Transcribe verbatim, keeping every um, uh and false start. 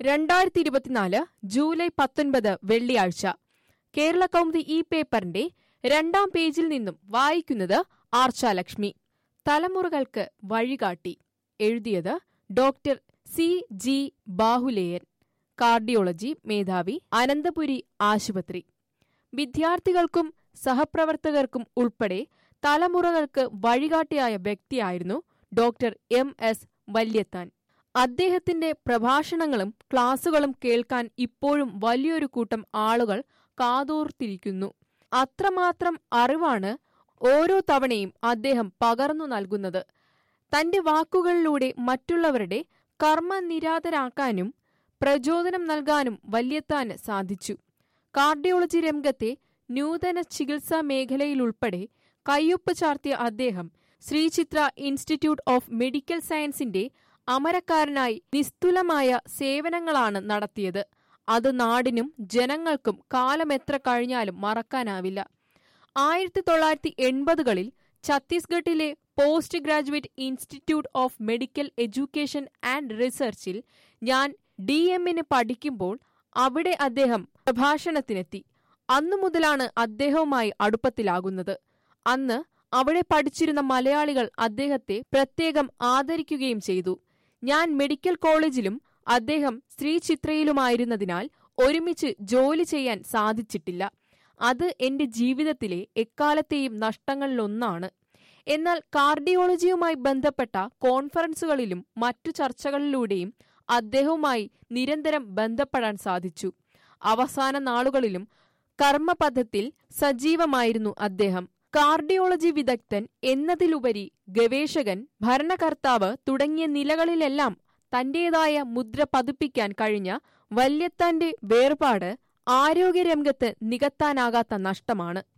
രണ്ടായിരത്തി ഇരുപത്തിനാല് ജൂലൈ പത്തൊൻപത് വെള്ളിയാഴ്ച കേരള കൗമുദി ഈ പേപ്പറിന്റെ രണ്ടാം പേജിൽ നിന്നും വായിക്കുന്നത് ആർച്ചാലക്ഷ്മി. തലമുറകൾക്ക് വഴികാട്ടി. എഴുതിയത് doctor C G Bahuleyan, cardiology മേധാവി, അനന്തപുരി ആശുപത്രി. വിദ്യാർത്ഥികൾക്കും സഹപ്രവർത്തകർക്കും ഉൾപ്പെടെ തലമുറകൾക്ക് വഴികാട്ടിയായ വ്യക്തിയായിരുന്നു ഡോക്ടർ എം എസ് വല്യത്താൻ. അദ്ദേഹത്തിന്റെ പ്രഭാഷണങ്ങളും ക്ലാസുകളും കേൾക്കാൻ ഇപ്പോഴും വലിയൊരു കൂട്ടം ആളുകൾ കാതോർത്തിരിക്കുന്നു. അത്രമാത്രം അറിവാണ് ഓരോ തവണയും അദ്ദേഹം പകർന്നു നൽകുന്നത്. തന്റെ വാക്കുകളിലൂടെ മറ്റുള്ളവരുടെ കർമ്മനിരാതരാക്കാനും പ്രചോദനം നൽകാനും വല്യത്താന് സാധിച്ചു. കാർഡിയോളജി രംഗത്തെ നൂതന ചികിത്സാ മേഖലയിലുൾപ്പെടെ കയ്യൊപ്പ് ചാർത്തിയ അദ്ദേഹം ശ്രീചിത്ര ഇൻസ്റ്റിറ്റ്യൂട്ട് ഓഫ് മെഡിക്കൽ സയൻസിന്റെ അമരക്കാരനായി നിസ്തുലമായ സേവനങ്ങളാണ് നടത്തിയത്. അത് നാടിനും ജനങ്ങൾക്കും കാലമെത്ര കഴിഞ്ഞാലും മറക്കാനാവില്ല. ആയിരത്തി തൊള്ളായിരത്തി എൺപതുകളിൽ ഛത്തീസ്ഗഡിലെ post graduate institute of medical education and റിസർച്ചിൽ ഞാൻ ഡി എമ്മിന് പഠിക്കുമ്പോൾ അവിടെ അദ്ദേഹം പ്രഭാഷണത്തിനെത്തി. അന്നു മുതലാണ് അദ്ദേഹവുമായി അടുപ്പത്തിലാകുന്നത്. അന്ന് അവിടെ പഠിച്ചിരുന്ന മലയാളികൾ അദ്ദേഹത്തെ പ്രത്യേകം ആദരിക്കുകയും ചെയ്തു. ഞാൻ മെഡിക്കൽ കോളേജിലും അദ്ദേഹം ശ്രീചിത്രയിലുമായിരുന്നതിനാൽ ഒരുമിച്ച് ജോലി ചെയ്യാൻ സാധിച്ചിട്ടില്ല. അത് എന്റെ ജീവിതത്തിലെ എക്കാലത്തെയും നഷ്ടങ്ങളിലൊന്നാണ്. എന്നാൽ കാർഡിയോളജിയുമായി ബന്ധപ്പെട്ട കോൺഫറൻസുകളിലും മറ്റു ചർച്ചകളിലൂടെയും അദ്ദേഹവുമായി നിരന്തരം ബന്ധപ്പെടാൻ സാധിച്ചു. അവസാന നാളുകളിലും കർമ്മപഥത്തിൽ സജീവമായിരുന്നു അദ്ദേഹം. കാർഡിയോളജി വിദഗ്ധൻ എന്നതിലുപരി ഗവേഷകൻ, ഭരണകർത്താവ് തുടങ്ങിയ നിലകളിലെല്ലാം തന്റേതായ മുദ്ര പതിപ്പിക്കാൻ കഴിഞ്ഞ വല്യത്താന്റെ വേർപാട് ആരോഗ്യരംഗത്ത് നികത്താനാകാത്ത നഷ്ടമാണ്.